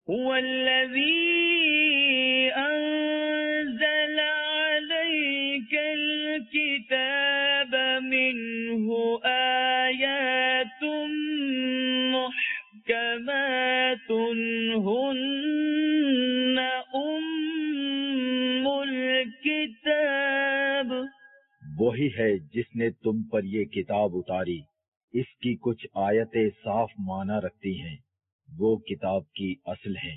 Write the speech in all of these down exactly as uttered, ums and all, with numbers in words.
هو الذي أنزل عليك الكتاب منه آيات محكمات هن أم الكتاب. وہی ہے جس نے تم پر یہ کتاب اتاری، اس کی کچھ آیتیں صاف معنی رکھتی ہیں، وہ کتاب کی اصل ہیں۔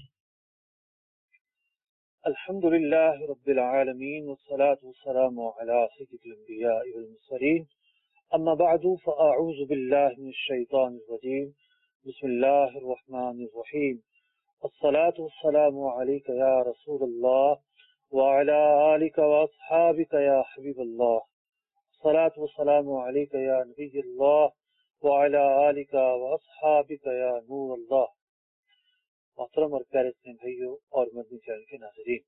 الحمدللہ رب العالمین والصلاة والسلام علی سید الانبیاء والمرسلین، اما بعد فاعوذ باللہ من الشیطان الرجیم، بسم اللہ الرحمن الرحیم، الصلاة والسلام علیک یا رسول اللہ وعلی آلک واصحابک یا حبیب اللہ، الصلاة والسلام علیک یا نبی اللہ وعلی آلک واصحابک یا نور اللہ۔ محترم اور پیارے اسلام بھائیوں اور مدنی چینل کے ناظرین،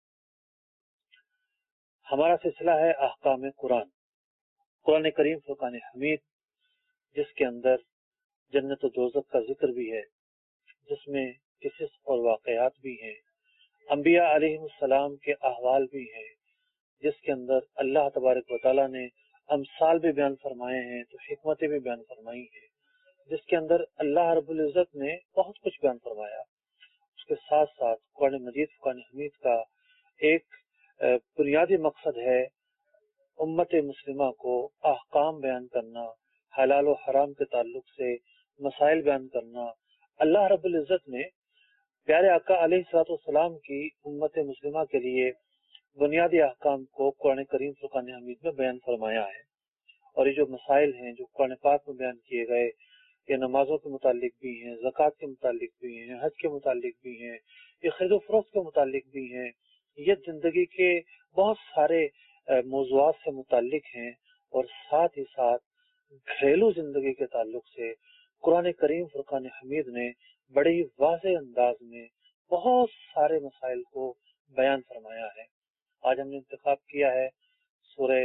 ہمارا سلسلہ ہے احکام قرآن، قرآن کریم فرقان حمید، جس کے اندر جنت و دوزخ کا ذکر بھی ہے، جس میں قصص اور واقعات بھی ہیں، انبیاء علیہ السلام کے احوال بھی ہیں، جس کے اندر اللہ تبارک و تعالیٰ نے امثال بھی بیان فرمائے ہیں تو حکمتیں بھی بیان فرمائی ہیں، جس کے اندر اللہ رب العزت نے بہت کچھ بیان فرمایا۔ اس کے ساتھ ساتھ قرآن مجید فرقان حمید کا ایک بنیادی مقصد ہے امت مسلمہ کو احکام بیان کرنا، حلال و حرام کے تعلق سے مسائل بیان کرنا۔ اللہ رب العزت نے پیارے آقا علیہ الصلوۃ والسلام کی امت مسلمہ کے لیے بنیادی احکام کو قرآن کریم فرقان حمید میں بیان فرمایا ہے، اور یہ جو مسائل ہیں جو قرآن پاک میں بیان کیے گئے، یہ نمازوں کے متعلق بھی ہیں، زکوٰۃ کے متعلق بھی ہیں، حج کے متعلق بھی ہیں، یہ خرید و فروخت کے متعلق بھی ہیں، یہ زندگی کے بہت سارے موضوعات سے متعلق ہیں، اور ساتھ ہی ساتھ گھریلو زندگی کے تعلق سے قرآن کریم فرقان حمید نے بڑے ہی واضح انداز میں بہت سارے مسائل کو بیان فرمایا ہے۔ آج ہم نے انتخاب کیا ہے سورہ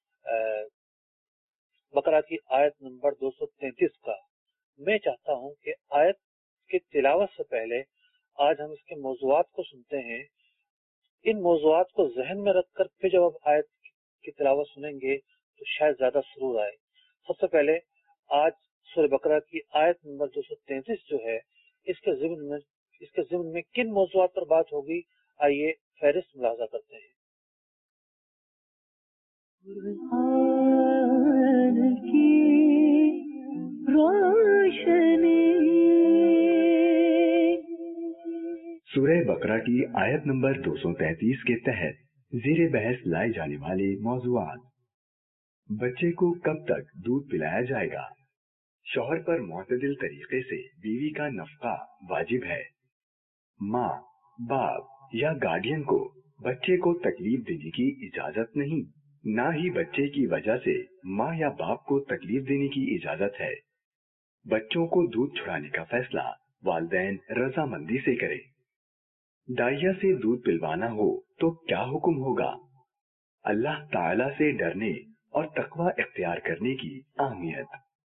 بقرہ کی آیت نمبر دو سو تینتیس کا۔ میں چاہتا ہوں کہ آیت کی تلاوت سے پہلے آج ہم اس کے موضوعات کو سنتے ہیں۔ ان موضوعات کو ذہن میں رکھ کر پھر جب آپ آیت کی تلاوت سنیں گے تو شاید زیادہ سرور آئے۔ سب سے پہلے آج سورہ بقرہ کی آیت نمبر دو سو تینتیس جو ہے، اس کے ضمن میں اس کے ضمن میں کن موضوعات پر بات ہوگی، آئیے فہرست ملاحظہ کرتے ہیں۔ سورہ بقرہ کی آیت نمبر دو سو تینتیس کے تحت زیر بحث لائے جانے والے موضوعات: بچے کو کب تک دودھ پلایا جائے گا؟ شوہر پر معتدل طریقے سے بیوی کا نفقہ واجب ہے۔ ماں، باپ یا گارڈین کو بچے کو تکلیف دینے کی اجازت نہیں، نہ ہی بچے کی وجہ سے ماں یا باپ کو تکلیف دینے کی اجازت ہے۔ بچوں کو دودھ چھڑانے کا فیصلہ والدین رضامندی سے کریں۔ دائیا سے دودھ پلوانا ہو تو کیا حکم ہوگا؟ اللہ تعالیٰ سے ڈرنے اور تقوی اختیار کرنے کی اہمیت۔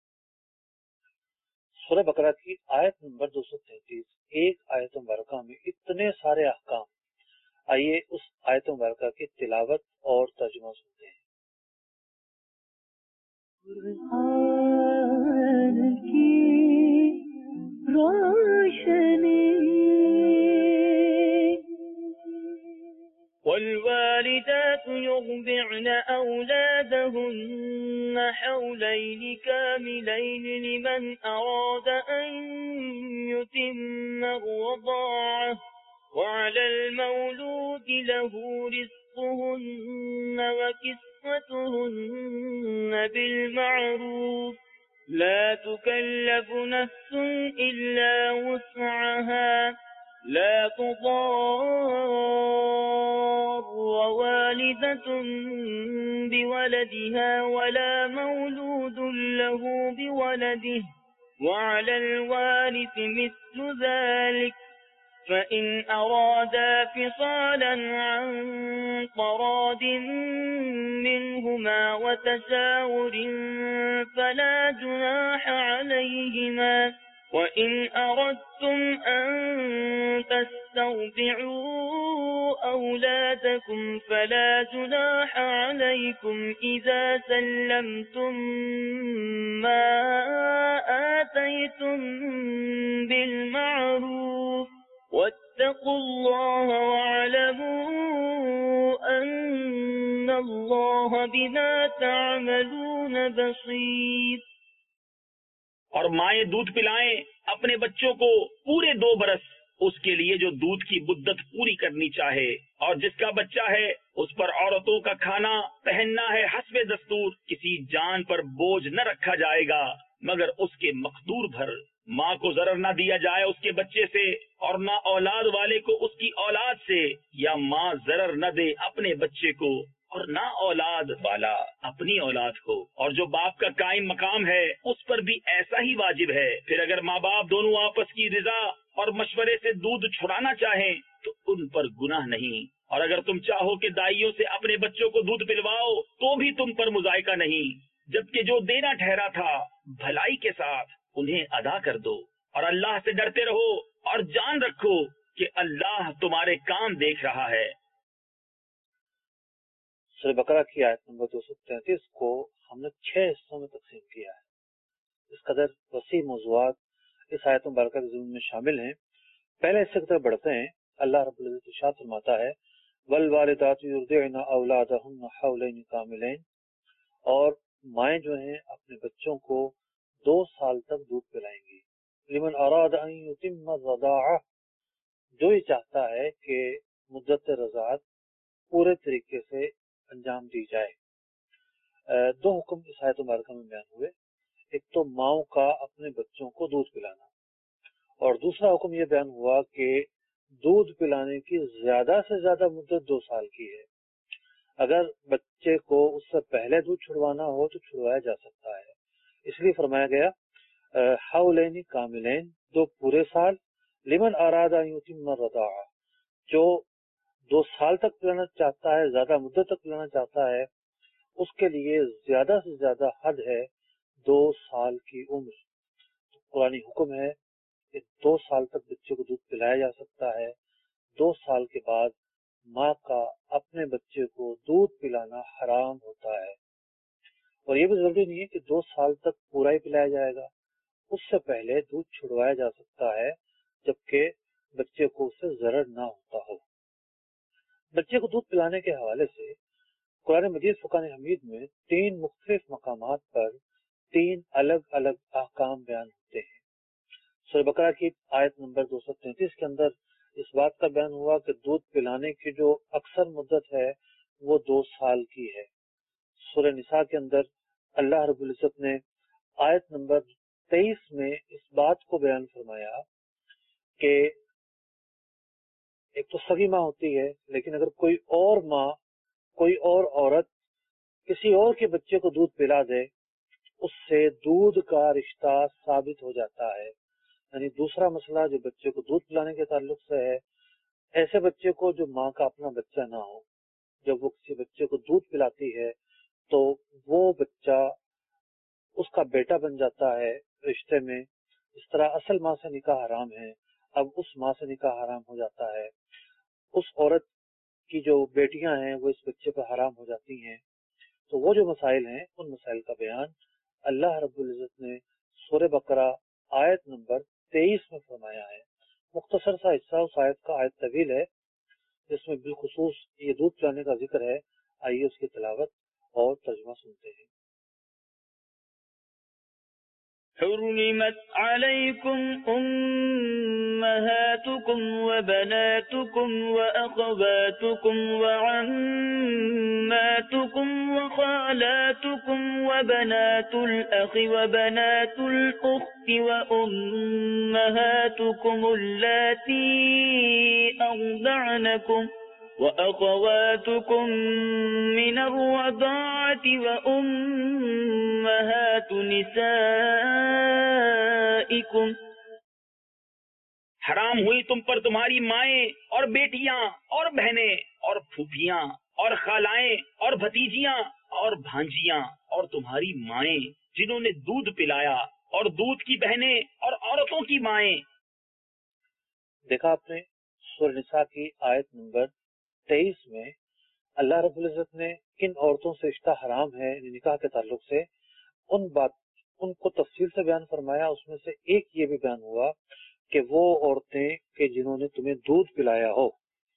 سورہ بقرہ کی آیت نمبر دو سو تینتیس، ایک آیت مبارکہ میں اتنے سارے احکام۔ آئیے اس آیت مبارکہ کی تلاوت اور ترجمہ سنتے ہیں۔ قرآن کی روشنی والوالدات يرضعن أولادهن حولين كاملين لمن أراد أن يتم الرضاعة وعلى المولود له رزقهن وكسوتهن بالمعروف لا تكلف نفس إلا وسعها لا تضار والدة بولدها ولا مولود له بولده وعلى الوارث مثل ذلك فإن أرادا فصالا عن تراض منهما وتشاور فلا جناح عليهما وإن أردتم أن تسترضعوا أولادكم فلا جناح عليكم إذا سلمتم ما آتيتم بالمعروف واتقوا الله واعلموا أن الله بما تعملون بصير۔ اور مائیں دودھ پلائیں اپنے بچوں کو پورے دو برس، اس کے لیے جو دودھ کی مدت پوری کرنی چاہے، اور جس کا بچہ ہے اس پر عورتوں کا کھانا پہننا ہے حسب دستور، کسی جان پر بوجھ نہ رکھا جائے گا مگر اس کے مقدور بھر۔ ماں کو ضرر نہ دیا جائے اس کے بچے سے، اور نہ اولاد والے کو اس کی اولاد سے، یا ماں ضرر نہ دے اپنے بچے کو اور نہ اولاد والا اپنی اولاد کو۔ اور جو باپ کا قائم مقام ہے اس پر بھی ایسا ہی واجب ہے۔ پھر اگر ماں باپ دونوں آپس کی رضا اور مشورے سے دودھ چھڑانا چاہیں تو ان پر گناہ نہیں، اور اگر تم چاہو کہ دائیوں سے اپنے بچوں کو دودھ پلواؤ تو بھی تم پر مذائقہ نہیں، جبکہ جو دینا ٹھہرا تھا بھلائی کے ساتھ انہیں ادا کر دو، اور اللہ سے ڈرتے رہو اور جان رکھو کہ اللہ تمہارے کام دیکھ رہا ہے۔ سورہ بقرہ کی آیت نمبر دو سو تینتیس کو ہم نے چھ حصوں میں تقسیم کیا ہے۔ اس قدر وسیع موضوعات اس آیت مبارکہ کے ضمن میں شامل ہیں۔ پہلے حصے کی طرف بڑھتے ہیں۔ اللہ رب العزت ارشاد فرماتا ہے والوالدات یرضعن اولادہن حولین کاملین، اور مائیں جو ہیں اپنے بچوں کو دو سال تک دودھ پلائیں گی۔ لمن اراد ان یتم الرضاعہ، جو یہ چاہتا ہے کہ مدت رضاعت پورے طریقے سے انجام دی جائے۔ دو حکم اس آیت مبارکہ میں بیان ہوئے، ایک تو ماؤں کا اپنے بچوں کو دودھ پلانا، اور دوسرا حکم یہ بیان ہوا کہ دودھ پلانے کی زیادہ سے زیادہ مدت دو سال کی ہے۔ اگر بچے کو اس سے پہلے دودھ چھڑوانا ہو تو چھڑوایا جا سکتا ہے، اس لیے فرمایا گیا حولین کاملین، دو پورے سال، لمن اراد ان یتم الرضاعہ، جو دو سال تک پلانا چاہتا ہے، زیادہ مدت تک پلانا چاہتا ہے، اس کے لیے زیادہ سے زیادہ حد ہے دو سال کی عمر۔ تو قرآنی حکم ہے کہ دو سال تک بچے کو دودھ پلایا جا سکتا ہے۔ دو سال کے بعد ماں کا اپنے بچے کو دودھ پلانا حرام ہوتا ہے، اور یہ بھی ضروری نہیں ہے کہ دو سال تک پورا ہی پلایا جائے گا، اس سے پہلے دودھ چھڑوایا جا سکتا ہے جبکہ بچے کو اس سے ضرر نہ ہوتا ہو۔ بچے کو دودھ پلانے کے حوالے سے قرآن مجید فرقان حمید میں تین مختلف مقامات پر تین الگ الگ احکام بیان ہوتے ہیں۔ سورہ بقرہ کی آیت نمبر دو سو تینتیس کے اندر اس بات کا بیان ہوا کہ دودھ پلانے کی جو اکثر مدت ہے وہ دو سال کی ہے۔ سورہ نساء کے اندر اللہ رب العزت نے آیت نمبر تیئیس میں اس بات کو بیان فرمایا کہ ایک تو سگی ماں ہوتی ہے، لیکن اگر کوئی اور ماں، کوئی اور عورت کسی اور کے بچے کو دودھ پلا دے، اس سے دودھ کا رشتہ ثابت ہو جاتا ہے۔ یعنی دوسرا مسئلہ جو بچے کو دودھ پلانے کے تعلق سے ہے، ایسے بچے کو جو ماں کا اپنا بچہ نہ ہو، جب وہ کسی بچے کو دودھ پلاتی ہے تو وہ بچہ اس کا بیٹا بن جاتا ہے رشتے میں۔ اس طرح اصل ماں سے نکاح حرام ہے، اب اس ماں سے نکاح حرام ہو جاتا ہے۔ اس عورت کی جو بیٹیاں ہیں وہ اس بچے پر حرام ہو جاتی ہیں۔ تو وہ جو مسائل ہیں ان مسائل کا بیان اللہ رب العزت نے سورہ بقرہ آیت نمبر تیئیس میں فرمایا ہے۔ مختصر سا حصہ اس آیت کا، آیت طویل ہے جس میں بالخصوص یہ دودھ پلانے کا ذکر ہے۔ آئیے اس کی تلاوت اور ترجمہ سنتے ہیں۔ حرمت علیکم امہاتکم وبناتکم واخواتکم وعماتکم وخالاتکم وبنات الاخ وبنات الاخت وامہاتکم اللاتی ارضعنکم وأخواتكم من الرضاعة وأمهات نسائكم، حرام ہوئی تم پر تمہاری مائیں اور بیٹیاں اور بہنیں اور پھوپھیاں اور خالائیں اور بھتیجیاں اور بھانجیاں اور تمہاری مائیں جنہوں نے دودھ پلایا اور دودھ کی بہنیں اور عورتوں کی مائیں۔ دیکھا آپ نے سورہ نساء کی آیت نمبر تیئیس میں اللہ رب العزت نے کن عورتوں سے رشتہ حرام ہے نکاح کے تعلق سے ان بات ان کو تفصیل سے بیان فرمایا. اس میں سے ایک یہ بھی بیان ہوا کہ وہ عورتیں کہ جنہوں نے تمہیں دودھ پلایا ہو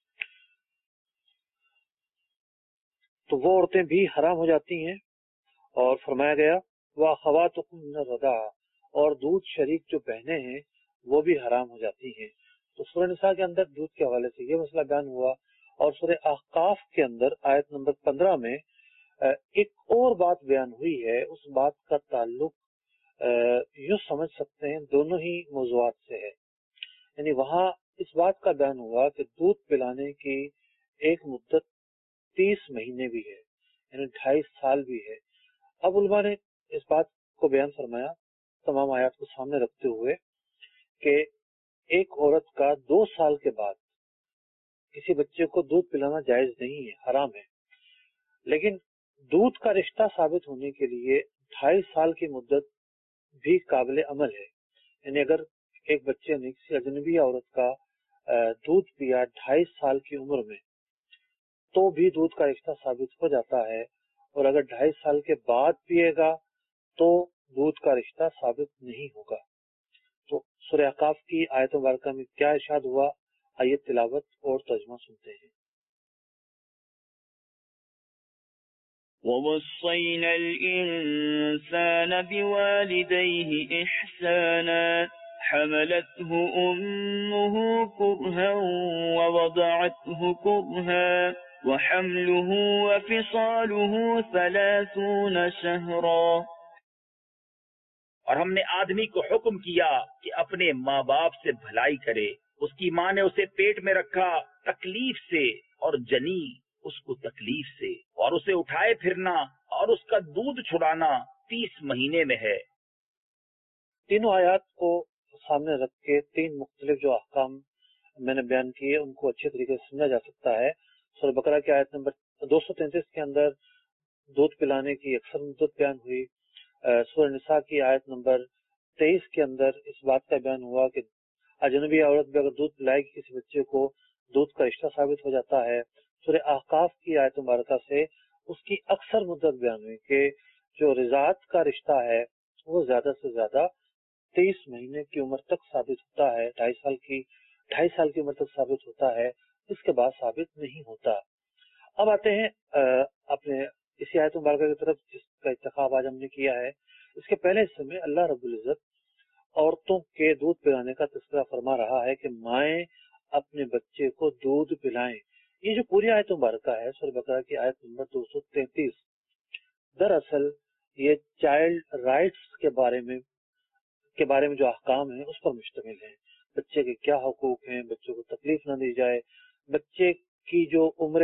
تو وہ عورتیں بھی حرام ہو جاتی ہیں. اور فرمایا گیا وَأَخَوَاتُكُم مِّنَ الرَّضَاعَةِ اور دودھ شریک جو بہنیں ہیں وہ بھی حرام ہو جاتی ہیں. تو سورہ نساء کے اندر دودھ کے حوالے سے یہ مسئلہ بیان ہوا. اور سورہ احقاف کے اندر آیت نمبر پندرہ میں ایک اور بات بیان ہوئی ہے. اس بات کا تعلق یوں سمجھ سکتے ہیں دونوں ہی موضوعات سے ہے. یعنی وہاں اس بات کا بیان ہوا کہ دودھ پلانے کی ایک مدت تیس مہینے بھی ہے, یعنی ڈھائی سال بھی ہے. اب علماء نے اس بات کو بیان فرمایا تمام آیات کو سامنے رکھتے ہوئے کہ ایک عورت کا دو سال کے بعد کسی بچے کو دودھ پلانا جائز نہیں ہے, حرام ہے. لیکن دودھ کا رشتہ ثابت ہونے کے لیے ڈھائی سال کی مدت بھی قابل عمل ہے. یعنی اگر ایک بچے نے کسی اجنبی عورت کا دودھ پیا ڈھائی سال کی عمر میں تو بھی دودھ کا رشتہ ثابت ہو جاتا ہے, اور اگر ڈھائی سال کے بعد پیے گا تو دودھ کا رشتہ ثابت نہیں ہوگا. تو سورہ احقاف کی آیت مبارکہ میں کیا ارشاد ہوا, آئیے تلاوت اور ترجمہ سنتے ہیں. وَوَصَّيْنَا الْإِنسَانَ بِوَالِدَيْهِ إِحْسَانًا حَمَلَتْهُ أُمُّهُ كُرْهًا وَوَضَعَتْهُ كُرْهًا وَحَمْلُهُ وَفِصَالُهُ ثَلَاثُونَ شَهْرًا. اور ہم نے آدمی کو حکم کیا کہ اپنے ماں باپ سے بھلائی کرے. اس کی ماں نے اسے پیٹ میں رکھا تکلیف سے اور جنی اس کو تکلیف سے, اور اسے اٹھائے پھرنا اور اس کا دودھ چھڑانا تیس مہینے میں ہے. تینوں آیات کو سامنے رکھ کے تین مختلف جو احکام میں نے بیان کیے ان کو اچھے طریقے سے سمجھا جا سکتا ہے. سورہ بقرہ کی آیت نمبر دو سو تینتیس کے اندر دودھ پلانے کی اکثر مدت بیان ہوئی. سورہ نساء کی آیت نمبر تیئیس کے اندر اس بات کا بیان ہوا کہ اجنبی عورت بھی اگر دودھ پلائے گی کسی بچے کو دودھ کا رشتہ ثابت ہو جاتا ہے. سورہ احقاف کی آیت مبارکہ سے اس کی اکثر مدت بیان ہوئی کہ جو رضاعت کا رشتہ ہے وہ زیادہ سے زیادہ تیئیس مہینے کی عمر تک ثابت ہوتا ہے, ڈھائی سال کی ڈھائی سال کی عمر تک ثابت ہوتا ہے, اس کے بعد ثابت نہیں ہوتا. اب آتے ہیں اپنے اسی آیت مبارکہ کی طرف جس کا انتخاب آج ہم نے کیا ہے. اس کے پہلے حصے میں اللہ رب العزت عورتوں کے دودھ پلانے کا تذکرہ فرما رہا ہے کہ مائیں اپنے بچے کو دودھ پلائیں. یہ جو پوری آیت مبارکہ ہے سورہ بقرہ کی آیت نمبر دو سو تینتیس دراصل یہ چائلڈ رائٹس کے بارے میں کے بارے میں جو احکام ہیں اس پر مشتمل ہے. بچے کے کیا حقوق ہیں, بچوں کو تکلیف نہ دی جائے, بچے کی جو عمر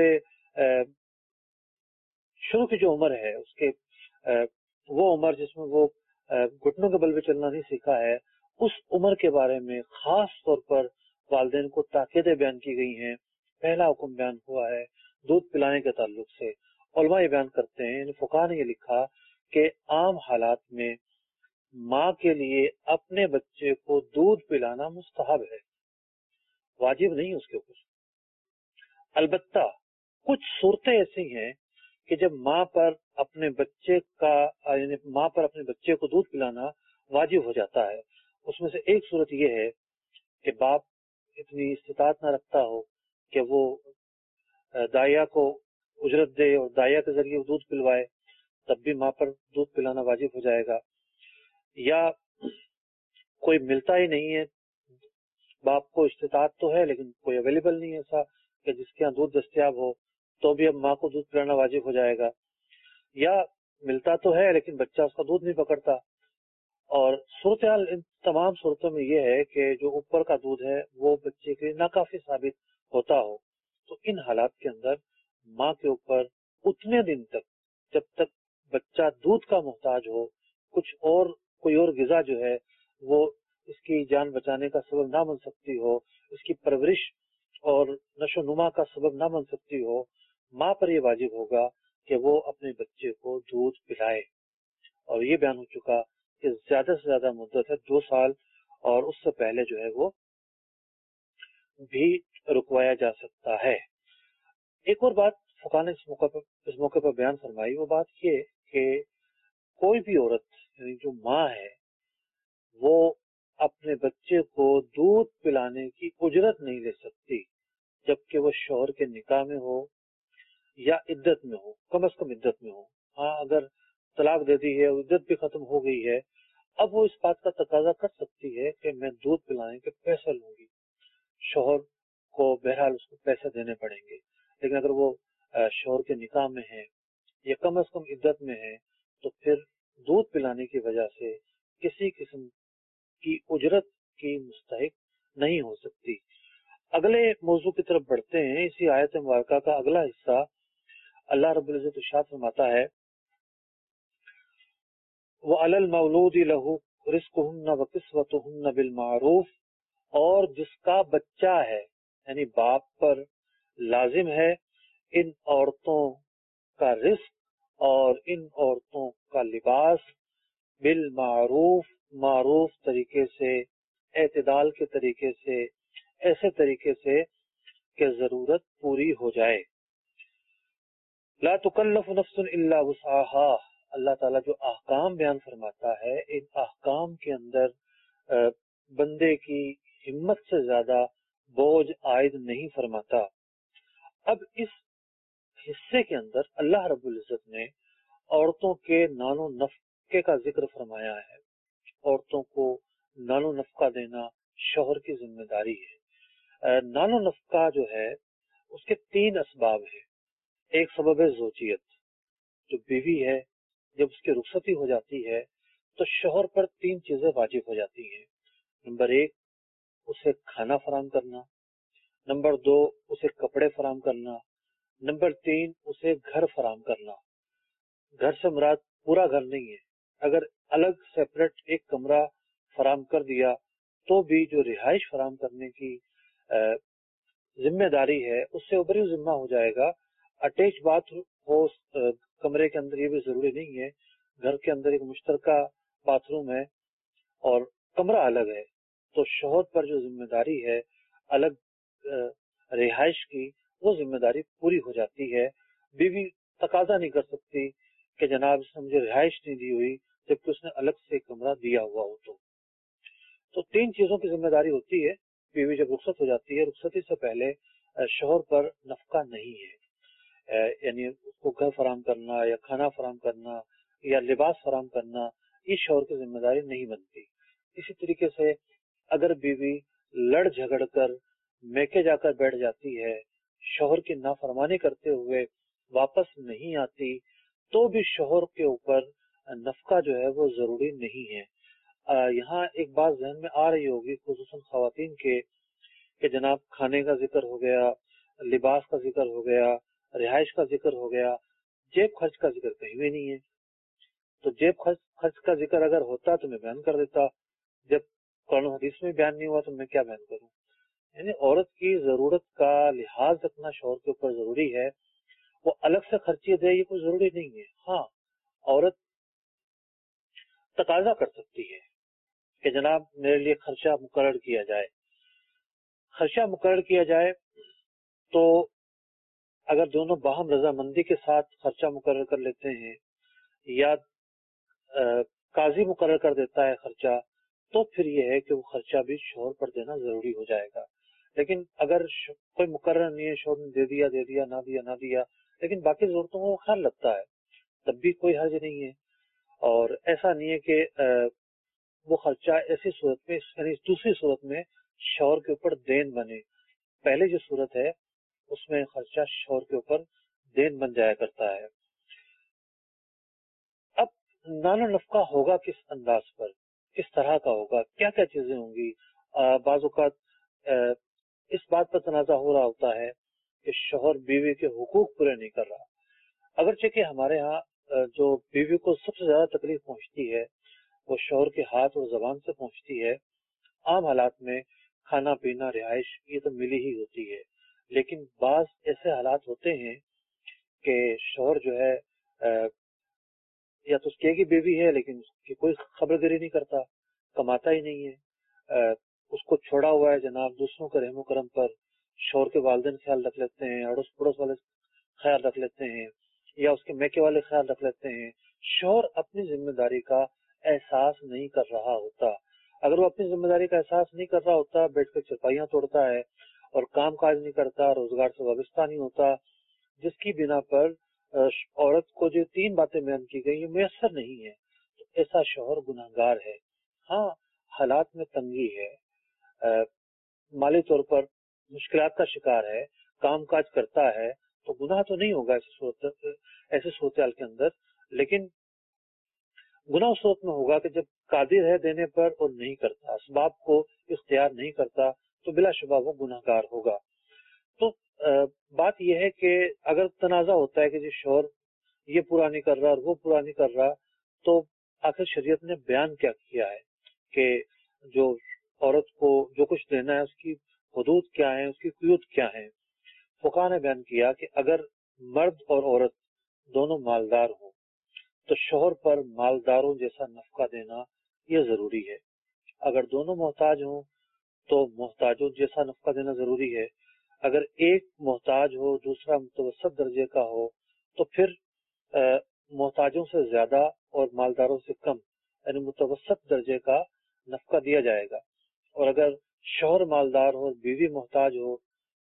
شروع کی جو عمر ہے اس کے وہ عمر جس میں وہ گھٹنوں کے بل پہ چلنا نہیں سیکھا ہے, اس عمر کے بارے میں خاص طور پر والدین کو تاکیدیں بیان کی گئی ہیں. پہلا حکم بیان ہوا ہے دودھ پلانے کے تعلق سے. علماء یہ بیان کرتے ہیں, یعنی فقہاء نے یہ لکھا کہ عام حالات میں ماں کے لیے اپنے بچے کو دودھ پلانا مستحب ہے, واجب نہیں اس کے اوپر. البتہ کچھ صورتیں ایسی ہیں کہ جب ماں پر اپنے بچے کا یعنی ماں پر اپنے بچے کو دودھ پلانا واجب ہو جاتا ہے. اس میں سے ایک صورت یہ ہے کہ باپ اتنی استطاعت نہ رکھتا ہو کہ وہ دائیا کو اجرت دے اور دائیا کے ذریعے دودھ پلوائے, تب بھی ماں پر دودھ پلانا واجب ہو جائے گا. یا کوئی ملتا ہی نہیں ہے, باپ کو استطاعت تو ہے لیکن کوئی اویلیبل نہیں ہے ایسا کہ جس کے یہاں دودھ دستیاب ہو, تو بھی اب ماں کو دودھ پلانا واجب ہو جائے گا. یا ملتا تو ہے لیکن بچہ اس کا دودھ نہیں پکڑتا. اور صورتحال ان تمام صورتوں میں یہ ہے کہ جو اوپر کا دودھ ہے وہ بچے کے لیے ناکافی ثابت ہوتا ہو, تو ان حالات کے اندر ماں کے اوپر اتنے دن تک جب تک بچہ دودھ کا محتاج ہو, کچھ اور کوئی اور غذا جو ہے وہ اس کی جان بچانے کا سبب نہ بن سکتی ہو, اس کی پرورش اور نشو و نما کا سبب نہ بن سکتی ہو, ماں پر یہ واجب ہوگا کہ وہ اپنے بچے کو دودھ پلائے. اور یہ بیان ہو چکا کہ زیادہ سے زیادہ مدت ہے دو سال, اور اس سے پہلے جو ہے وہ بھی رکوایا جا سکتا ہے۔ ایک اور بات فقہ نے اس موقع پر اس موقع پر بیان فرمائی، وہ بات یہ کہ کوئی بھی عورت یعنی جو ماں ہے وہ اپنے بچے کو دودھ پلانے کی اجرت نہیں لے سکتی جبکہ وہ شوہر کے نکاح میں ہو یا عدت میں ہو، کم از کم عدت میں ہو۔ ہاں اگر طلاق دے دی ہے، عدت بھی ختم ہو گئی ہے، اب وہ اس بات کا تقاضا کر سکتی ہے کہ میں دودھ پلانے کے پیسے لوں گی، شوہر کو بہرحال اس کو پیسے دینے پڑیں گے، لیکن اگر وہ شوہر کے نکاح میں ہے یا کم از کم عدت میں ہے تو پھر دودھ پلانے کی وجہ سے کسی قسم کی اجرت کی مستحق نہیں ہو سکتی۔ اگلے موضوع کی طرف بڑھتے ہیں۔ اسی آیت مبارکہ کا اگلا حصہ اللہ رب العزت ارشاد فرماتا ہے وَعَلَى الْمَوْلُودِ لَهُ رِزْقُهُنَّ وَكِسْوَتُهُنَّ بِالْمَعْرُوفِ، اور جس کا بچہ ہے یعنی باپ پر لازم ہے ان عورتوں کا رزق اور ان عورتوں کا لباس بالمعروف، معروف طریقے سے، اعتدال کے طریقے سے، ایسے طریقے سے کہ ضرورت پوری ہو جائے۔ لا تکلف نفس الا وسعها، اللہ تعالیٰ جو احکام بیان فرماتا ہے ان احکام کے اندر بندے کی ہمت سے زیادہ بوجھ عائد نہیں فرماتا۔ اب اس حصے کے اندر اللہ رب العزت نے عورتوں کے نان و نفقے کا ذکر فرمایا ہے۔ عورتوں کو نان و نفقہ دینا شوہر کی ذمہ داری ہے۔ نان و نفقہ جو ہے اس کے تین اسباب ہیں۔ ایک سبب ہے زوجیت، جو بیوی ہے جب اس کی رخصتی ہو جاتی ہے تو شوہر پر تین چیزیں واجب ہو جاتی ہیں۔ نمبر ایک، اسے کھانا فراہم کرنا، نمبر دو، اسے کپڑے فراہم کرنا، نمبر تین، اسے گھر فراہم کرنا۔ گھر سے مراد پورا گھر نہیں ہے، اگر الگ سیپریٹ ایک کمرہ فراہم کر دیا تو بھی جو رہائش فراہم کرنے کی ذمہ داری ہے اس سے اوپر ہی ذمہ ہو جائے گا۔ اٹیچ باتھ ہو کمرے کے اندر یہ بھی ضروری نہیں ہے، گھر کے اندر ایک مشترکہ باتھ روم ہے اور کمرہ الگ ہے تو شوہر پر جو ذمہ داری ہے الگ رہائش کی وہ ذمہ داری پوری ہو جاتی ہے۔ بیوی تقاضا نہیں کر سکتی کہ جناب اس نے مجھے رہائش نہیں دی ہوئی جبکہ اس نے الگ سے کمرہ دیا ہوا ہو۔ تو تو تین چیزوں کی ذمہ داری ہوتی ہے۔ بیوی جب رخصت ہو جاتی ہے، رخصتی سے پہلے شوہر پر نفقہ نہیں ہے، یعنی اس کو گھر فراہم کرنا یا کھانا فراہم کرنا یا لباس فراہم کرنا یہ شوہر کی ذمہ داری نہیں بنتی۔ اسی طریقے سے اگر بیوی لڑ جھگڑ کر میکے جا کر بیٹھ جاتی ہے، شوہر کی نافرمانی کرتے ہوئے واپس نہیں آتی تو بھی شوہر کے اوپر نفقہ جو ہے وہ ضروری نہیں ہے۔ یہاں ایک بات ذہن میں آ رہی ہوگی خصوصاً خواتین کے کہ جناب کھانے کا ذکر ہو گیا، لباس کا ذکر ہو گیا، رہائش کا ذکر ہو گیا، جیب خرچ کا ذکر کہیں بھی نہیں ہے۔ تو جیب خرچ خرچ کا ذکر اگر ہوتا تو میں بیان کر دیتا، جب قرآن حدیث میں بیان نہیں ہوا تو میں کیا بیان کروں۔ یعنی عورت کی ضرورت کا لحاظ رکھنا شوہر کے اوپر ضروری ہے، وہ الگ سے خرچی دے یہ کوئی ضروری نہیں ہے۔ ہاں عورت تقاضا کر سکتی ہے کہ جناب میرے لیے خرچہ مقرر کیا جائے۔ خرچہ مقرر کیا جائے تو اگر دونوں باہم رضامندی کے ساتھ خرچہ مقرر کر لیتے ہیں یا قاضی مقرر کر دیتا ہے خرچہ تو پھر یہ ہے کہ وہ خرچہ بھی شوہر پر دینا ضروری ہو جائے گا۔ لیکن اگر کوئی مقرر نہیں ہے، شوہر نے دے دیا دے دیا نہ دیا نہ دیا لیکن باقی ضرورتوں کو خیال رکھتا ہے تب بھی کوئی حرج نہیں ہے۔ اور ایسا نہیں ہے کہ وہ خرچہ ایسی صورت میں یعنی دوسری صورت میں شوہر کے اوپر دین بنے، پہلے جو صورت ہے اس میں خرچہ شوہر کے اوپر دین بن جایا کرتا ہے۔ اب نان و نفقہ ہوگا کس انداز پر، کس طرح کا ہوگا، کیا کیا چیزیں ہوں گی۔ بعض اوقات اس بات پر تنازع ہو رہا ہوتا ہے کہ شوہر بیوی کے حقوق پورے نہیں کر رہا، اگرچہ کہ ہمارے ہاں جو بیوی کو سب سے زیادہ تکلیف پہنچتی ہے وہ شوہر کے ہاتھ اور زبان سے پہنچتی ہے۔ عام حالات میں کھانا پینا رہائش یہ تو ملی ہی ہوتی ہے، لیکن بعض ایسے حالات ہوتے ہیں کہ شوہر جو ہے یا تو اس کی ایک ہی بیوی ہے لیکن اس کی کوئی خبر گیری نہیں کرتا، کماتا ہی نہیں ہے، اس کو چھوڑا ہوا ہے جناب دوسروں کے رحم و کرم پر، شوہر کے والدین خیال رکھ لیتے ہیں، اڑوس پڑوس والے خیال رکھ لیتے ہیں، یا اس کے میکے والے خیال رکھ لیتے ہیں، شوہر اپنی ذمہ داری کا احساس نہیں کر رہا ہوتا۔ اگر وہ اپنی ذمہ داری کا احساس نہیں کر رہا ہوتا، بیٹھ کر چرپائیاں توڑتا ہے اور کام کاج نہیں کرتا، روزگار سے وابستہ نہیں ہوتا، جس کی بنا پر عورت کو جو تین باتیں بیان کی گئی یہ میسر نہیں ہے، تو ایسا شوہر گناہگار ہے۔ ہاں، حالات میں تنگی ہے، مالی طور پر مشکلات کا شکار ہے، کام کاج کرتا ہے، تو گناہ تو نہیں ہوگا ایسے صورت ایسے صورتحال کے اندر، لیکن گناہ اس صورت میں ہوگا کہ جب قادر ہے دینے پر اور نہیں کرتا، اسباب کو اختیار نہیں کرتا، تو بلا شبہ وہ گناہگار ہوگا۔ تو بات یہ ہے کہ اگر تنازع ہوتا ہے کہ جی شوہر یہ پورا نہیں کر رہا اور وہ پورا نہیں کر رہا، تو آخر شریعت نے بیان کیا کیا ہے کہ جو عورت کو جو کچھ دینا ہے اس کی حدود کیا ہیں، اس کی قیود کیا ہیں۔ فقہاء نے بیان کیا کہ اگر مرد اور عورت دونوں مالدار ہوں تو شوہر پر مالداروں جیسا نفقہ دینا یہ ضروری ہے۔ اگر دونوں محتاج ہوں تو محتاجوں جیسا نفقہ دینا ضروری ہے۔ اگر ایک محتاج ہو دوسرا متوسط درجے کا ہو تو پھر محتاجوں سے زیادہ اور مالداروں سے کم یعنی متوسط درجے کا نفقہ دیا جائے گا۔ اور اگر شوہر مالدار ہو بیوی محتاج ہو،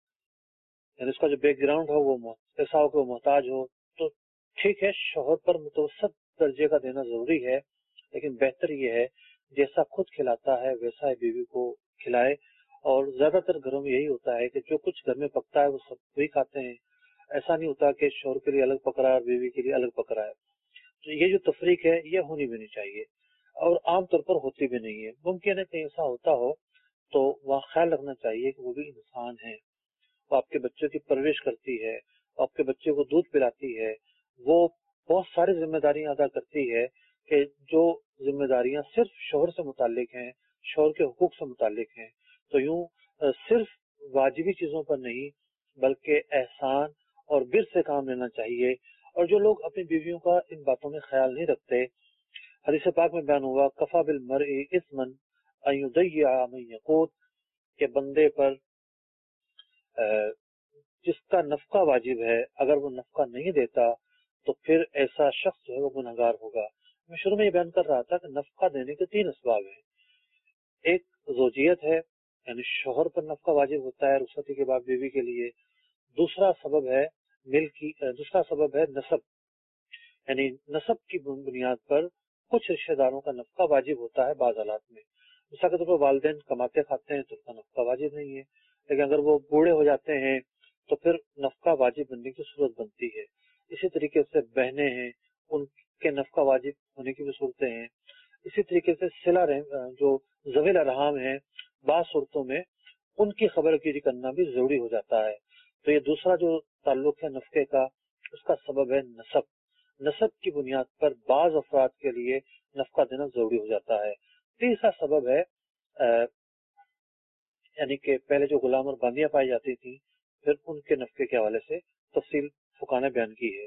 یعنی اس کا جو بیک گراؤنڈ ہو وہ ایسا ہو کہ وہ محتاج ہو، تو ٹھیک ہے شوہر پر متوسط درجے کا دینا ضروری ہے، لیکن بہتر یہ ہے جیسا خود کھلاتا ہے ویسا ہی بیوی کو کھلائے۔ اور زیادہ تر گھروں میں یہی ہوتا ہے کہ جو کچھ گھر میں پکتا ہے وہ سب وہی کھاتے ہیں، ایسا نہیں ہوتا کہ شوہر کے لیے الگ پک رہا ہے اور بیوی کے لیے الگ پک رہا ہے۔ تو یہ جو تفریق ہے یہ ہونی بھی نہیں چاہیے، اور عام طور پر ہوتی بھی نہیں ہے۔ ممکن ہے کہیں ایسا ہوتا ہو تو وہاں خیال رکھنا چاہیے کہ وہ بھی انسان ہے، وہ آپ کے بچوں کی پرورش کرتی ہے، آپ کے بچے کو دودھ پلاتی ہے، وہ بہت ساری ذمہ داریاں ادا کرتی ہے کہ جو ذمہ داریاں صرف شوہر سے متعلق ہیں، شوہر کے حقوق سے متعلق ہیں۔ تو یوں صرف واجبی چیزوں پر نہیں بلکہ احسان اور بر سے کام لینا چاہیے۔ اور جو لوگ اپنی بیویوں کا ان باتوں میں خیال نہیں رکھتے، حدیث پاک میں بیان ہوا کفا بالمرء اثما ان یضیع من یقوت، کہ بندے پر جس کا نفقہ واجب ہے اگر وہ نفقہ نہیں دیتا تو پھر ایسا شخص جو ہے وہ گنہگار ہوگا۔ میں شروع میں یہ بیان کر رہا تھا کہ نفقہ دینے کے تین اسباب ہیں۔ ایک زوجیت ہے، یعنی شوہر پر نفقہ واجب ہوتا ہے رخصتی کے بعد بیوی کے لیے۔ دوسرا سبب ہے ملکی دوسرا سبب ہے نسب، یعنی نسب کی بنیاد پر کچھ رشتہ داروں کا نفقہ واجب ہوتا ہے بعض حالات میں۔ مثال کے طور پر والدین کماتے کھاتے ہیں تو اس کا نفقہ واجب نہیں ہے، لیکن اگر وہ بوڑھے ہو جاتے ہیں تو پھر نفقہ واجب بننے کی صورت بنتی ہے۔ اسی طریقے سے بہنیں ہیں، ان کے نفقہ واجب ہونے کی بھی صورتیں ہیں۔ اسی طریقے سے صلہ جو ذوی الارحام ہیں بعض صورتوں میں ان کی خبر گیری کرنا بھی ضروری ہو جاتا ہے۔ تو یہ دوسرا جو تعلق ہے نفقے کا، اس کا سبب ہے نسب۔ نسب کی بنیاد پر بعض افراد کے لیے نفقہ دینا ضروری ہو جاتا ہے۔ تیسرا سبب ہے یعنی کہ پہلے جو غلام اور باندیاں پائی جاتی تھیں پھر ان کے نفقے کے حوالے سے تفصیل فقہاء نے بیان کی ہے۔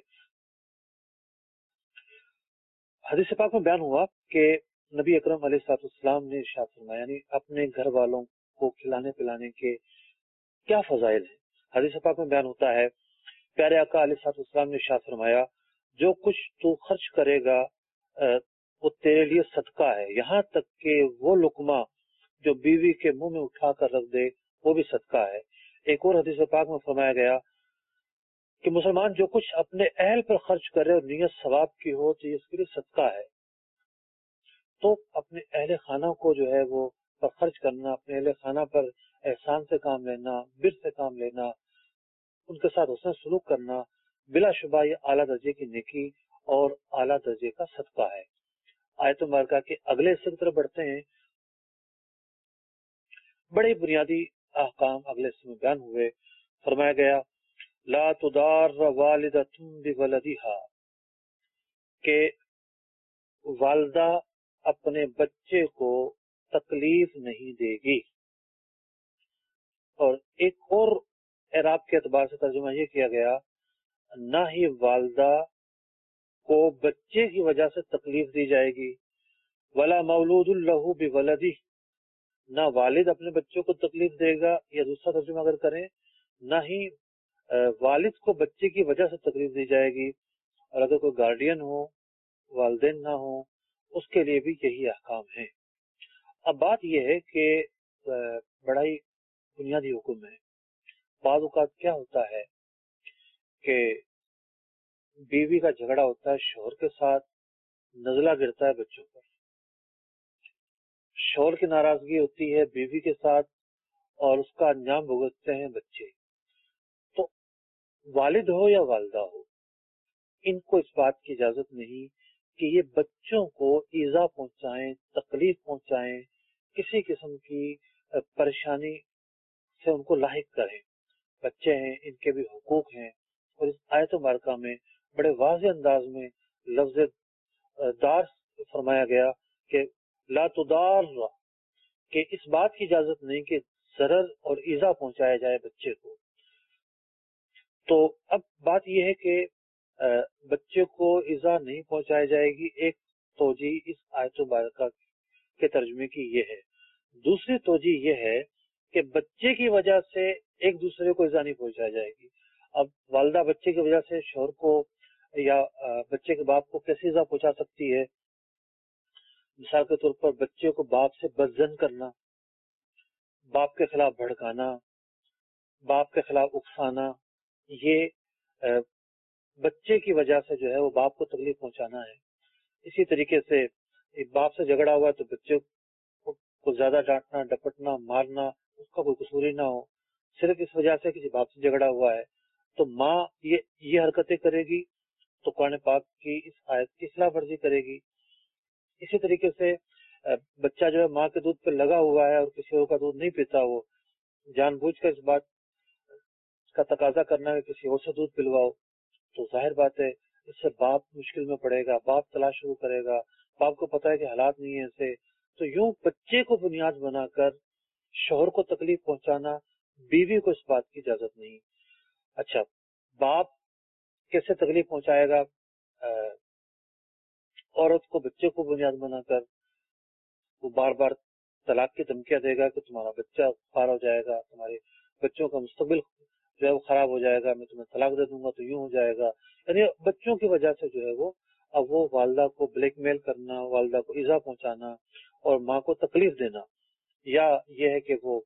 حدیث پاک میں بیان ہوا کہ نبی اکرم علیہ الصلوۃ والسلام نے ارشاد فرمایا، یعنی اپنے گھر والوں کو کھلانے پلانے کے کیا فضائل ہیں۔ حدیث پاک میں بیان ہوتا ہے پیارے آقا علیہ الصلوۃ والسلام نے ارشاد فرمایا جو کچھ تو خرچ کرے گا وہ تیرے لیے صدقہ ہے، یہاں تک کہ وہ لقمہ جو بیوی کے منہ میں اٹھا کر رکھ دے وہ بھی صدقہ ہے۔ ایک اور حدیث پاک میں فرمایا گیا کہ مسلمان جو کچھ اپنے اہل پر خرچ کرے اور نیت ثواب کی ہو تو یہ اس کے لیے صدقہ ہے۔ تو اپنے اہل خانہ کو جو ہے وہ پر خرچ کرنا، اپنے اہل خانہ پر احسان سے کام لینا، بر سے کام لینا، ان کے ساتھ حسن سلوک کرنا، بلا شبہ یہ اعلیٰ درجے کی نیکی اور اعلیٰ درجے کا صدقہ ہے۔ آیت مبارکہ کے اگلے حصے کی طرف بڑھتے ہیں۔ بڑے بنیادی احکام اگلے حصے میں بیان ہوئے۔ فرمایا گیا لا تضار والدۃ بولدہا، کہ والدہ اپنے بچے کو تکلیف نہیں دے گی۔ اور ایک اور اعراب کے اعتبار سے ترجمہ یہ کیا گیا نہ ہی والدہ کو بچے کی وجہ سے تکلیف دی جائے گی، ولا مولود لہ بولدہ، نہ والد اپنے بچوں کو تکلیف دے گا، یا دوسرا ترجمہ اگر کریں نہ ہی والد کو بچے کی وجہ سے تکلیف دی جائے گی، اور اگر کوئی گارڈین ہو، والدین نہ ہو، اس کے لیے بھی یہی احکام ہیں۔ اب بات یہ ہے کہ بڑا ہی بنیادی حکم ہے۔ بعض اوقات کیا ہوتا ہے کہ بیوی کا جھگڑا ہوتا ہے شوہر کے ساتھ، نزلہ گرتا ہے بچوں پر، شوہر کی ناراضگی ہوتی ہے بیوی کے ساتھ اور اس کا انجام بھگتتے ہیں بچے۔ تو والد ہو یا والدہ ہو، ان کو اس بات کی اجازت نہیں کہ یہ بچوں کو ایذا پہنچائیں، تکلیف پہنچائیں، کسی قسم کی پریشانی سے ان کو لاحق کریں۔ بچے ہیں، ان کے بھی حقوق ہیں، اور اس آیت مبارکہ میں بڑے واضح انداز میں لفظ دار فرمایا گیا کہ لا تدار، کہ اس بات کی اجازت نہیں کہ ضرر اور ایذا پہنچایا جائے بچے کو۔ تو اب بات یہ ہے کہ بچے کو ایذا نہیں پہنچائی جائے گی، ایک توجہ اس آیت مبارکہ کے ترجمے کی یہ ہے۔ دوسری توجہ یہ ہے کہ بچے کی وجہ سے ایک دوسرے کو ایذا نہیں پہنچائی جائے گی۔ اب والدہ بچے کی وجہ سے شوہر کو یا بچے کے باپ کو کیسے ایذا پہنچا سکتی ہے؟ مثال کے طور پر بچے کو باپ سے بدظن کرنا، باپ کے خلاف بھڑکانا، باپ کے خلاف اکسانا، یہ بچے کی وجہ سے جو ہے وہ باپ کو تکلیف پہنچانا ہے۔ اسی طریقے سے باپ سے جھگڑا ہوا تو بچے کو زیادہ ڈانٹنا، ڈپٹنا، مارنا، اس کا کوئی قصور ہی نہ ہو، صرف اس وجہ سے کسی باپ سے جھگڑا ہوا ہے تو ماں یہ یہ حرکتیں کرے گی تو قرآن پاک کی اس آیت کی خلاف ورزی کرے گی۔ اسی طریقے سے بچہ جو ہے ماں کے دودھ پہ لگا ہوا ہے اور کسی اور کا دودھ نہیں پیتا، وہ جان بوجھ کر اس بات کا تقاضا کرنا ہے کسی اور سے دودھ پلواؤ، تو ظاہر بات ہے اس سے باپ مشکل میں پڑے گا، باپ تلاش شروع کرے گا، باپ کو پتا ہے کہ حالات نہیں ہیں ایسے۔ تو یوں بچے کو بنیاد بنا کر شوہر کو تکلیف پہنچانا، بیوی کو اس بات کی اجازت نہیں۔ اچھا، باپ کیسے تکلیف پہنچائے گا عورت کو بچے کو بنیاد بنا کر؟ وہ بار بار طلاق کی دھمکیاں دے گا کہ تمہارا بچہ پار ہو جائے گا، تمہارے بچوں کا مستقبل جو ہے وہ خراب ہو جائے گا، میں تمہیں طلاق دے دوں گا تو یوں ہو جائے گا۔ یعنی بچوں کی وجہ سے جو ہے وہ اب وہ والدہ کو بلیک میل کرنا، والدہ کو ایذا پہنچانا اور ماں کو تکلیف دینا، یا یہ ہے کہ وہ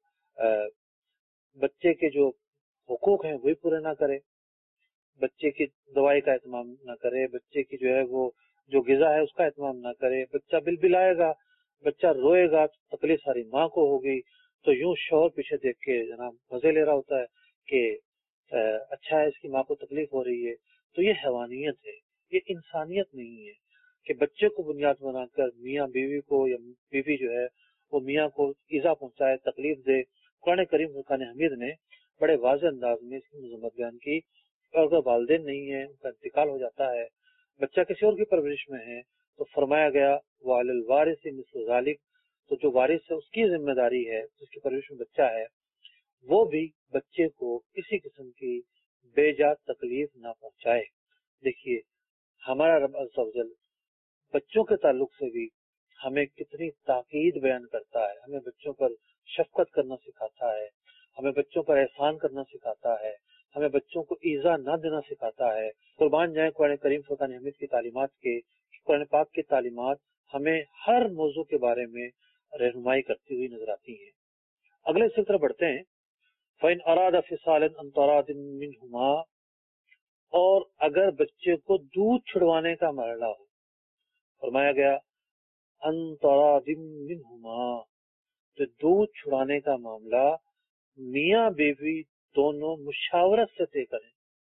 بچے کے جو حقوق ہیں وہی پورے نہ کرے، بچے کی دوائی کا اہتمام نہ کرے، بچے کی جو ہے وہ جو غذا ہے اس کا اہتمام نہ کرے، بچہ بل بلائے گا، بچہ روئے گا، تکلیف ساری ماں کو ہوگی۔ تو یوں شوہر پیچھے دیکھ کے جناب مزے لے رہا ہوتا ہے کہ اچھا ہے اس کی ماں کو تکلیف ہو رہی ہے۔ تو یہ حیوانیت ہے، یہ انسانیت نہیں ہے کہ بچے کو بنیاد بنا کر میاں بیوی کو یا بیوی جو ہے وہ میاں کو ایذا پہنچائے، تکلیف دے۔ قرآن کریم فرقان حمید نے بڑے واضح انداز میں اس کی مذمت بیان کی، اور اگر والدین نہیں ہیں، ان کا انتقال ہو جاتا ہے، بچہ کسی اور کی پرورش میں ہے، تو فرمایا گیا وَعَلَى الْوَارِثِ مِثْلُ ذَلِكَ، تو جو وارث ہے اس کی ذمہ داری ہے، جس کی پرورش میں بچہ ہے، وہ بھی بچے کو کسی قسم کی بے جا تکلیف نہ پہنچائے۔ دیکھیے ہمارا رب عز و جل بچوں کے تعلق سے بھی ہمیں کتنی تاکید بیان کرتا ہے، ہمیں بچوں پر شفقت کرنا سکھاتا ہے، ہمیں بچوں پر احسان کرنا سکھاتا ہے، ہمیں بچوں کو ایذا نہ دینا سکھاتا ہے۔ قربان جائیں قرآن کریم فرقان حمید کی تعلیمات کے، قرآن پاک کی تعلیمات ہمیں ہر موضوع کے بارے میں رہنمائی کرتی ہوئی نظر آتی ہیں۔ اگلے اس طرح بڑھتے ہیں، فَإِنْ أَرَادَ فِصَالًا عَنْ تَرَاضٍ مِّنْهُمَا، اور اگر بچے کو دودھ چھڑوانے کا مرحلہ ہو، فرمایا گیا عَنْ تَرَاضٍ مِّنْهُمَا، تو دودھ چھڑانے کا معاملہ میاں بیوی دونوں مشاورت سے طے کریں،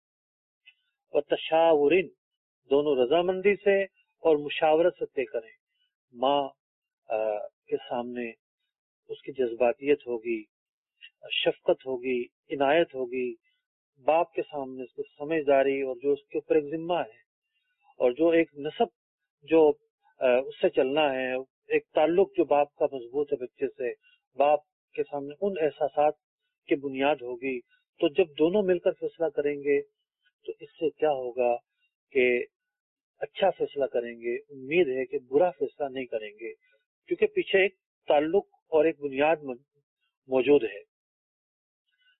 اور تشاورن دونوں رضامندی سے اور مشاورت سے طے کریں۔ ماں کے سامنے اس کی جذباتیت ہوگی، شفقت ہوگی، عنایت ہوگی، باپ کے سامنے اس کی سمجھداری اور جو اس کے اوپر ایک ذمہ ہے اور جو ایک نسب جو اس سے چلنا ہے، ایک تعلق جو باپ کا مضبوط ہے بچے سے، باپ کے سامنے ان احساسات کی بنیاد ہوگی۔ تو جب دونوں مل کر فیصلہ کریں گے تو اس سے کیا ہوگا کہ اچھا فیصلہ کریں گے، امید ہے کہ برا فیصلہ نہیں کریں گے، کیونکہ پیچھے ایک تعلق اور ایک بنیاد موجود ہے۔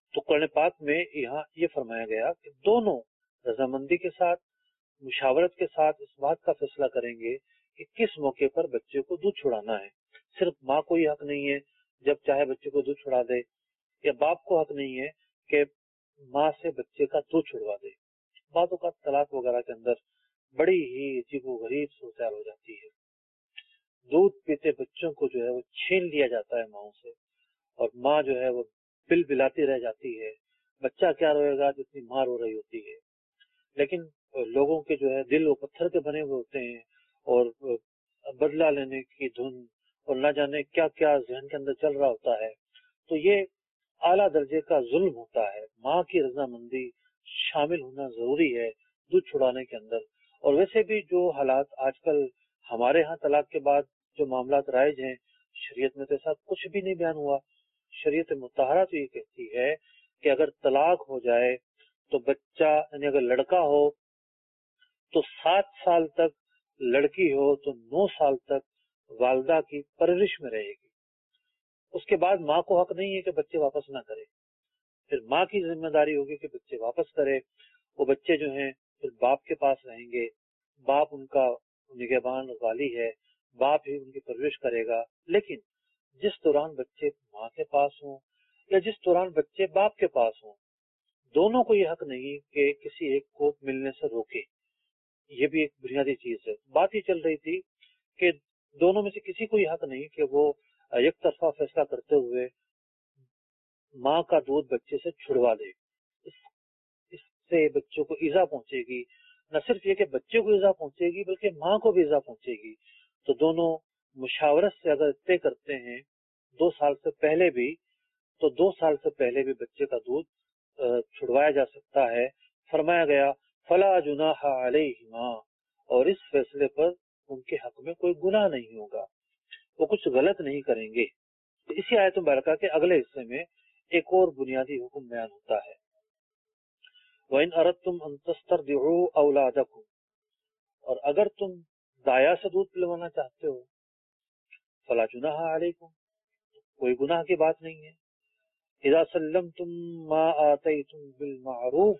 تو قرآن پاک میں یہاں یہ فرمایا گیا کہ دونوں رضامندی کے ساتھ مشاورت کے ساتھ اس بات کا فیصلہ کریں گے کہ کس موقع پر بچے کو دودھ چھڑانا ہے. صرف ماں کو یہ حق نہیں ہے جب چاہے بچے کو دودھ چھڑا دے، یا باپ کو حق نہیں ہے کہ ماں سے بچے کا دودھ چھڑوا دے. بعض اوقات طلاق وغیرہ کے اندر بڑی ہی عجیب و غریب صورتحال ہو جاتی ہے. دودھ پیتے بچوں کو جو ہے وہ چھین لیا جاتا ہے ماؤں سے، اور ماں جو ہے وہ بل بلاتی رہ جاتی ہے. بچہ کیا روئے گا جتنی ماں رو رہی ہوتی ہے. لیکن لوگوں کے جو ہے دل وہ پتھر کے بنے ہوئے ہوتے ہیں، اور بدلہ لینے کی دھن اور نہ جانے کیا کیا ذہن کے اندر چل رہا ہوتا ہے. تو یہ اعلیٰ درجے کا ظلم ہوتا ہے. ماں کی رضامندی شامل ہونا ضروری ہے دودھ چھڑانے کے اندر. اور ویسے بھی جو حالات آج کل ہمارے ہاں طلاق کے بعد جو معاملات رائج ہیں، شریعت میں تو ایسا کچھ بھی نہیں بیان ہوا. شریعت مطہرہ تو یہ کہتی ہے کہ اگر طلاق ہو جائے تو بچہ، یعنی اگر لڑکا ہو تو سات سال تک، لڑکی ہو تو نو سال تک والدہ کی پرورش میں رہے گی. اس کے بعد ماں کو حق نہیں ہے کہ بچے واپس نہ کرے. پھر ماں کی ذمہ داری ہوگی کہ بچے واپس کرے. وہ بچے جو ہیں پھر باپ کے پاس رہیں گے. باپ ان کا نگہبان والی ہے، باپ ہی ان کی پرورش کرے گا. لیکن جس دوران بچے ماں کے پاس ہوں یا جس دوران بچے باپ کے پاس ہوں، دونوں کو یہ حق نہیں کہ کسی ایک کو ملنے سے روکے. یہ بھی ایک بنیادی چیز ہے. بات یہ چل رہی تھی کہ دونوں میں سے کسی کو یہ حق نہیں کہ وہ یک طرفہ فیصلہ کرتے ہوئے ماں کا دودھ بچے سے چھڑوا دے. اس, اس سے بچوں کو ایذا پہنچے گی. نہ صرف یہ کہ بچے کو ایذا پہنچے گی بلکہ ماں کو بھی ایذا پہنچے گی. تو دونوں مشاورت سے اگر طے کرتے ہیں دو سال سے پہلے بھی، تو دو سال سے پہلے بھی بچے کا دودھ چھڑوایا جا سکتا ہے. فرمایا گیا فلا جناح علیہما، اور اس فیصلے پر ان کے حق میں کوئی گناہ نہیں ہوگا، وہ کچھ غلط نہیں کریں گے. اسی آیت مبارکہ کے اگلے حصے میں ایک اور بنیادی حکم بیان ہوتا ہے، وَإِنْ أَرَدْتُمْ أَن تَسْتَرْضِعُوا أَوْلَادَكُمْ، اور اگر تم دایا سے دودھ پلوانا چاہتے ہو، فلا جناح علیکم، کوئی گناہ کی بات نہیں ہے. اذا سلمتم ما آتیتم بالمعروف،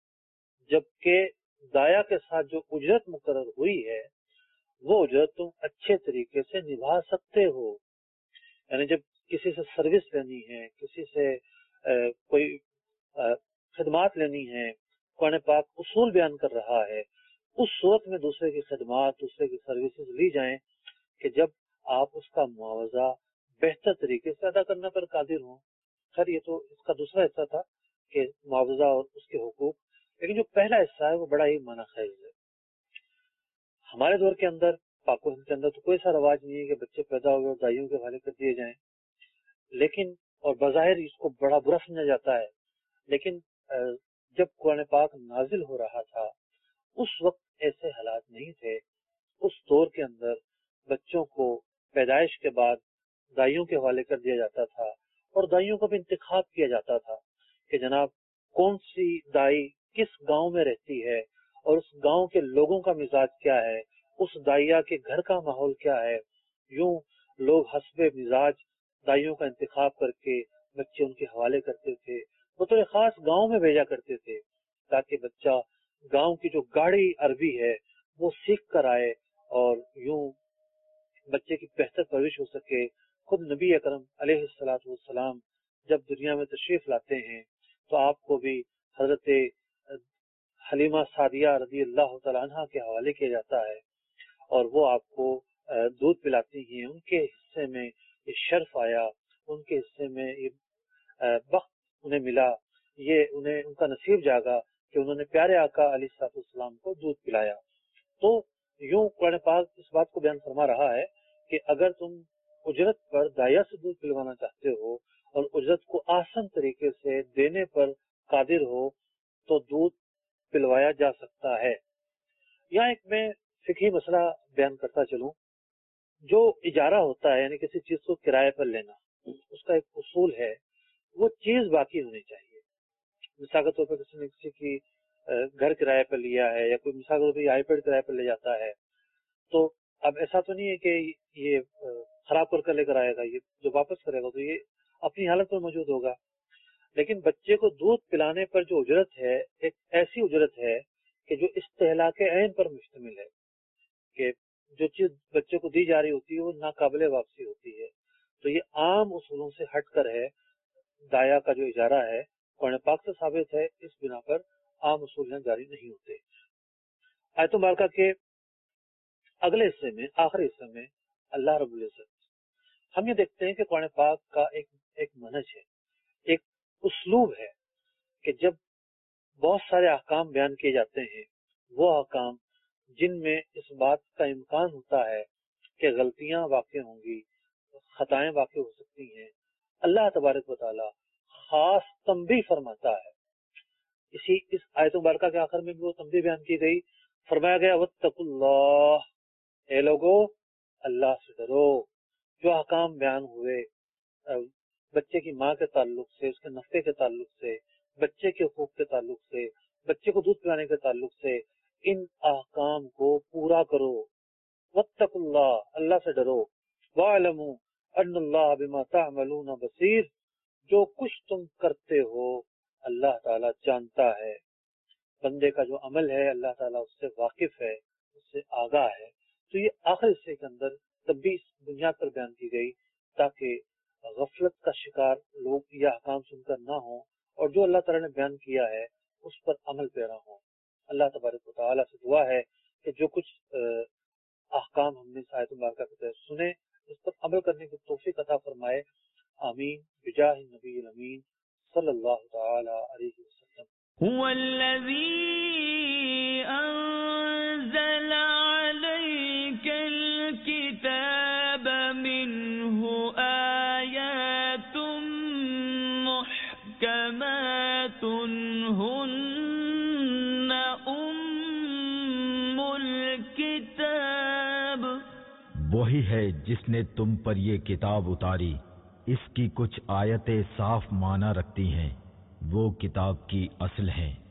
جبکہ دایا کے ساتھ جو اجرت مقرر ہوئی ہے وہ اجرت تم اچھے طریقے سے نبھا سکتے ہو. یعنی جب کسی سے سروس لینی ہے، کسی سے کوئی خدمات لینی ہے، قرآن پاک اصول بیان کر رہا ہے. اس صورت میں دوسرے کی خدمات، دوسرے کی سروسز لی جائیں کہ جب آپ اس کا معاوضہ بہتر طریقے سے ادا کرنے پر قادر ہوں. خیر یہ تو اس کا دوسرا حصہ تھا کہ معاوضہ اور اس کے حقوق، لیکن جو پہلا حصہ ہے وہ بڑا ہی معنی خیز ہے. ہمارے دور کے اندر، پاک و ہند کے اندر تو کوئی ایسا رواج نہیں ہے کہ بچے پیدا ہوئے اور دائیوں کے حوالے کر دیے جائیں. لیکن اور بظاہر اس کو بڑا برا سمجھا جاتا ہے. لیکن جب قرآن پاک نازل ہو رہا تھا اس وقت ایسے حالات نہیں تھے. اس دور کے اندر بچوں کو پیدائش کے بعد دائیوں کے حوالے کر دیا جاتا تھا، اور دائیوں کا بھی انتخاب کیا جاتا تھا کہ جناب کون سی دائی کس گاؤں میں رہتی ہے اور اس گاؤں کے لوگوں کا مزاج کیا ہے، اس دائیا کے گھر کا ماحول کیا ہے. یوں لوگ حسب مزاج دائیوں کا انتخاب کر کے بچے ان کے حوالے کرتے تھے. بطور خاص گاؤں میں بھیجا کرتے تھے تاکہ بچہ گاؤں کی جو گاڑی عربی ہے وہ سیکھ کر آئے اور یوں بچے کی بہتر پرورش ہو سکے. خود نبی اکرم علیہ الصلوۃ والسلام جب دنیا میں تشریف لاتے ہیں تو آپ کو بھی حضرت حلیمہ سعدیہ رضی اللہ تعالیٰ عنہ کے حوالے کیا جاتا ہے، اور وہ آپ کو دودھ پلاتی ہیں. ان کے حصے میں یہ شرف آیا، ان کے حصے میں یہ وقت انہیں ملا، یہ انہیں ان کا نصیب جاگا کہ انہوں نے پیارے آقا علیہ الصلوۃ والسلام کو دودھ پلایا. تو یوں قرآن پاک اس بات کو بیان فرما رہا ہے کہ اگر تم اجرت پر دایا سے دودھ پلوانا چاہتے ہو اور اجرت کو آسان طریقے سے دینے پر قادر ہو تو دودھ پلوایا جا سکتا ہے. یہاں ایک میں فقہی مسئلہ بیان کرتا چلوں. جو اجارہ ہوتا ہے یعنی کسی چیز کو کرائے پر لینا، اس کا ایک اصول ہے وہ چیز باقی ہونی چاہیے. مثال کے طور پر کسی نے کسی کی گھر کرائے پر لیا ہے یا کوئی مثال کے طور پر آئی پیڈ کرائے پر لے جاتا ہے، تو اب ایسا تو نہیں ہے کہ یہ خراب کر کر لے کر آئے گا، یہ جو واپس کرے گا تو یہ اپنی حالت پر موجود ہوگا. لیکن بچے کو دودھ پلانے پر جو اجرت ہے ایک ایسی اجرت ہے کہ جو استہلاک عین پر مشتمل ہے، کہ جو چیز بچے کو دی جا رہی ہوتی ہے وہ ناقابل واپسی ہوتی ہے. تو یہ عام اصولوں سے ہٹ کر ہے. دایا کا جو اجارہ ہے قرآن پاک سے ثابت ہے، اس بنا پر عام اصول یہاں جاری نہیں ہوتے. آیت مبارکہ کے اگلے حصے میں، آخری حصے میں، اللہ رب العزت ہم یہ دیکھتے ہیں کہ قرآن پاک کا ایک ایک منہج ہے، ایک اسلوب ہے کہ جب بہت سارے احکام بیان کیے جاتے ہیں، وہ احکام جن میں اس بات کا امکان ہوتا ہے کہ غلطیاں واقع ہوں گی، خطائیں واقع ہو سکتی ہیں، اللہ تبارک و تعالی خاص تنبیہ فرماتا ہے. اسی اس آیت مبارکہ کے آخر میں بھی وہ تنبیہ بیان کی گئی. فرمایا گیا واتقوا اللہ، اے لوگو اللہ سے ڈرو. جو احکام بیان ہوئے بچے کی ماں کے تعلق سے، اس کے نفقے کے تعلق سے، بچے کے حقوق کے تعلق سے، بچے کو دودھ پلانے کے تعلق سے، ان احکام کو پورا کرو. واتقوا اللہ، اللہ سے ڈرو. وَاعْلَمُوا أَنَّ اللَّهَ بِمَا تَعْمَلُونَ بَصِيرٌ، جو کچھ تم کرتے ہو اللہ تعالیٰ جانتا ہے. بندے کا جو عمل ہے اللہ تعالیٰ اس سے واقف ہے، اس سے آگاہ ہے. تو یہ آخر حصے کے اندر تب بھی اس بنیاد پر بیان کی گئی تاکہ غفلت کا شکار لوگ یہ احکام سن کر نہ ہوں اور جو اللہ تعالیٰ نے بیان کیا ہے اس پر عمل پیرا ہوں. اللہ تبارک و تعالیٰ سے دعا ہے کہ جو کچھ احکام ہم نے اس آیت مبارکہ کے تحت سنے اس پر عمل کرنے کی توفیق عطا فرمائے. آمین بجاہ النبی الامین صلی اللہ تعالی علیہ وسلم. هو الذي أنزل عليك الكتاب منه آيات محكمات هن أم الكتاب. وہی ہے جس نے تم پر یہ کتاب اتاری، اس کی کچھ آیتیں صاف معنی رکھتی ہیں، وہ کتاب کی اصل ہیں.